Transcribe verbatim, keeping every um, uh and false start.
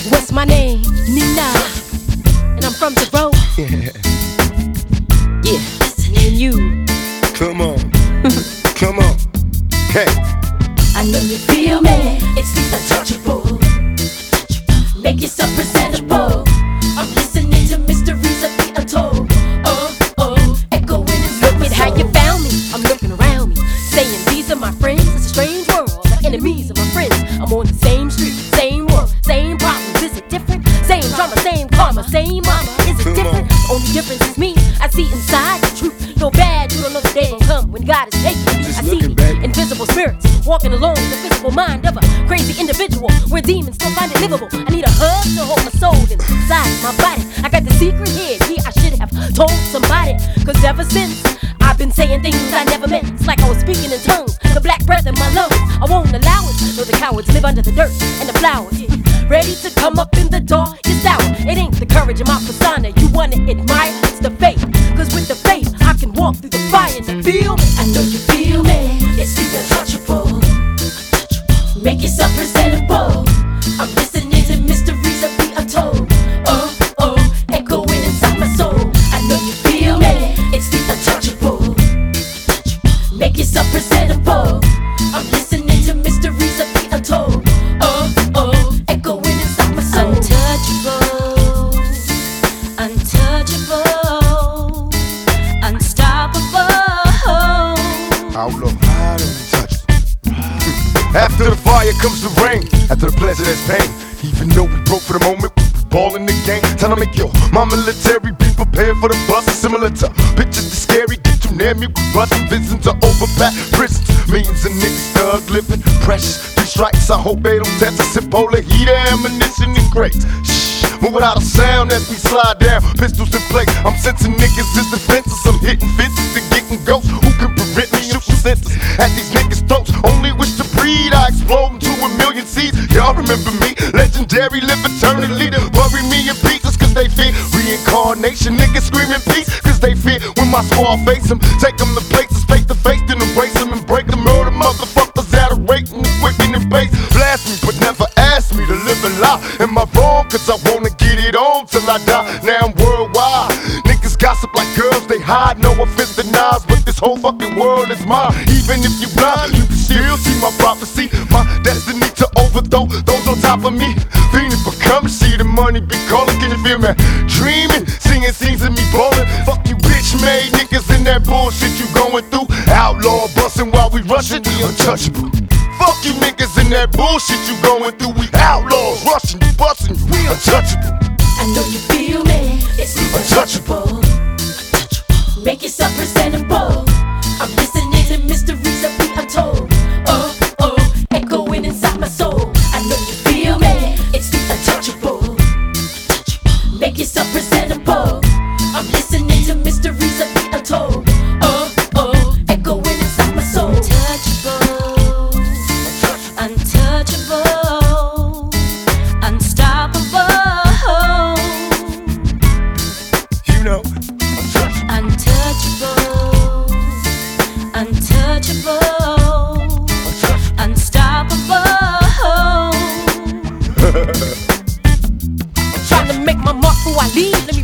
What's my name? Nina. And I'm from the road. Yeah. Yeah. And you. Come on. Come on. Hey. I know you feel me. It's the untouchable. Make yourself presentable. I'm listening to mysteries of the untold. Oh, oh, echoing in look at how you found me. I'm looking around me, saying these are my friends. It's a strange world. The enemies of my friends. I'm on the same street, same world, same problems. Is it different? Same drama, same karma, same mama. Is it different? The only difference is me. I see inside the truth. No bad, you don't know the day will come when God is taking me. I see invisible spirits walking along the physical mind of a crazy individual where demons still find it livable. I need a hug to hold my soul inside my body. I got the secret here, yeah, I should have told somebody. Cause ever since I've been saying things I never meant. It's like I was speaking in tongues, the black breath in my lungs. I won't allow it, though the cowards live under the dirt and the flowers. Ready to come up in the darkest hour. It ain't the courage of my persona you wanna admire, it's the faith. Cause with the faith I can walk through the fire and feel me. I know you feel me. It's the untouchable. Make yourself presentable. I'm listening to mysteries of the untold. Oh, oh, echoing inside my soul. I know you feel me. It's the untouchable. Make yourself presentable. I'm listening to mysteries of the untold. Oh, oh, echoing inside my soul. Untouchable, untouchable, unstoppable. Outlaw, I don't touch it. After the fire comes the rain. After the pleasure there's pain. Even though we broke for the moment, we ball in the game. Time to make your my military be prepared for the bus. Similar to pictures the scary. Get too near me, we bustin' visions to overpack prisons. Millions of niggas thug living precious. Three strikes, I hope they don't test us. Ebola, heater, ammunition, and crates. Shh, move without a sound as we slide down. Pistols in play. I'm sensing niggas as defenses. I'm hitting fences and getting ghosts. Who can prevent me shooting senses at these niggas' throats? Only wish to breed. I explode into a million seeds. Y'all remember me? Legendary, live eternally. Bury me in pieces cause they fear reincarnation. Niggas screaming peace cause they fear when my squad face them. Take them to places face to face, then erase them and break them. Murder motherfuckers adorating the wicked and base. Blast me but never ask me to live a lie. Am I wrong? Cause I wanna get it on till I die. Now I'm worldwide. Niggas gossip like girls, they hide. No offense to Nas, but this whole fucking world is mine. Even if you blind, you can still see my prophecy. My destiny to overthrow those on top of me. Fiending for currency, the money be calling, can you feel me? Dreaming, singing scenes of me ballin'. Fuck you bitch made niggas in that bullshit you going through. Outlaw bustin' while we rushin', we untouchable. Fuck you niggas in that bullshit you going through. We outlaws rushin', you bustin', we untouchable. I know you feel me. It's the untouchable. Make yourself presentable. I'm listening to mysteries of the untold. Oh, oh, echoing inside my soul. I know you feel me. It's the untouchable. Make yourself presentable. I'm listening to mysteries of the untold. Oh, oh, echoing inside my soul. Untouchable, untouchable, unstoppable. You know, Untouchable, untouchable, unstoppable. I'm trying to make my mark before I leave.